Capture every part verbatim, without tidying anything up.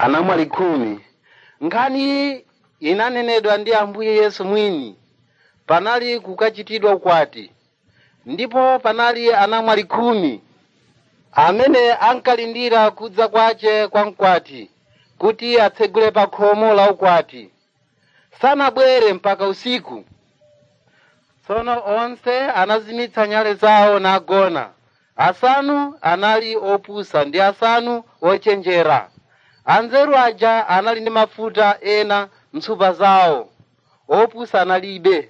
anamwali khumi. Nkhani inanenedwa ndi Ambuye Yesu mwini. Panali kukachitidwa ukwati. Ndipo panali anamwali khumi amene ankalindira kudza kwace kwa mkwati kuti atsegule pa khomo la ukwati. Sanabwere mpaka usiku. Tsono onse anazimitsa nyale zawo nagona. Asanu anali opusa ndi asanu ochenjera. Anzeru aja anali ndi mafuta ena mtsupa zawo. Opusa analibe.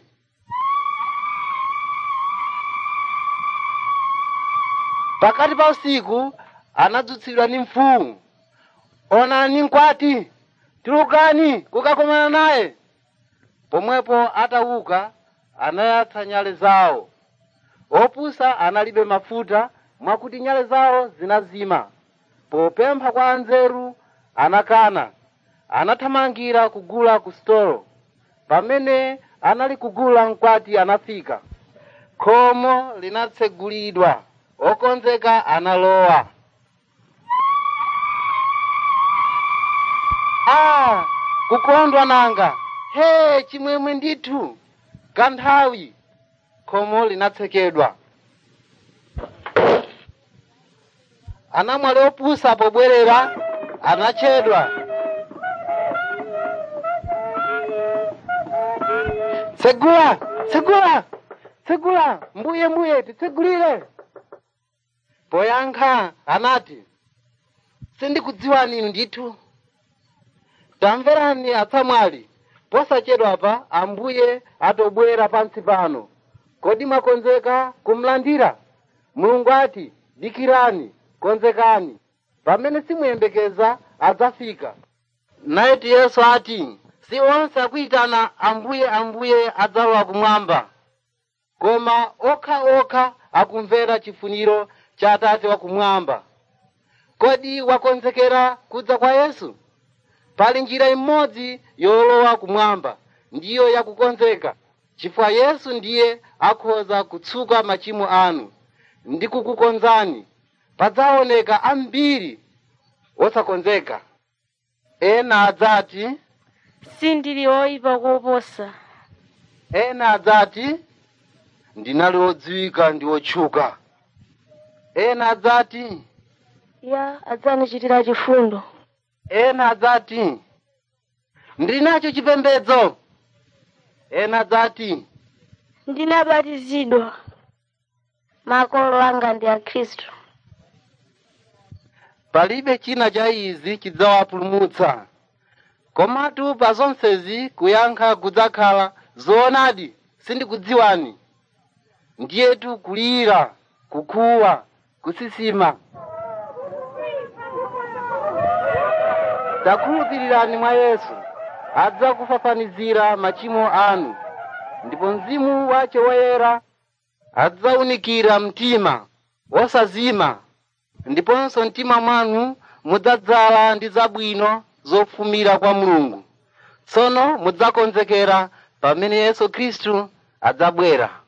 Pakati pa usiku anadzutsidwa ndi mfumu. Onani mkwati, tulukani kukakomana naye. Pomwepo atauka anayatsa nyale zawo. Opusa analibe mafuta mwakuti nyale zawo zinazima. Popempha kwa anzeru anakana. Anathamangira kugula ku stolo. Pamene anali kugula mkwati anafika. Khomo linatsegulidwa. Okonzeka analowa. Ah, kukondwa nanga. He, chimwemwe ndithu. Kanthawi. Khomo linatsekedwa. Anamwali opusa pobwerera anachedwa. Segula, segula, segula, mbuye mbuye titsegulire. Poyankha anati, sindikudziwani inu ndithu. Tamverani atsamwali, posachedwa pa Ambuye atobwera pansi pano. Kodi mwakonzeka kumlandira? Mulungu ati, dikirani, konzekani. Pamene simuyembekeza adzafika. Naye Yesu ati, si onse akuitana Ambuye Ambuye adzalowa kumwamba, koma okha okha akumvera chifuniro cha Atate wakumwamba. Kodi wakonzekera kudza kwa Yesu? Pali njira imodzi yolowa kumwamba, ndiyo yakukonzeka. Chifukwa Yesu ndiye akhoza kutsuka machimo anu ndi kukukonzani. Padzaoneka ambiri osakonzeka. Ena adzati, sindili oyipa koposa. Ena adzati, ndinali odziwika ndi otchuka. Ena adzati, ya adzandichitira chifundo. Ena adzati, ndinacho chipembedzo. Ena adzati, ndinabatizidwa. Makolo anga ndi a Khristu. Palibe china cha izi chidzawapulumutsa. Komatu pa zonsezi kuyankha kudzakhala zoonadi sindikudziwani. Ndiyetu kulira, kukhuwa, kusisima. Takhulupirirani mwa Yesu, adzakufafanizira machimo anu, ndipo Mzimu wace woyera adzaunikira mtima wosazima, ndiponso mtima mwanu mudzadzala ndi zabwino zofumira kwa Mulungu. Tsono mudzakonzekera pamene Yesu Khristu adzabwera.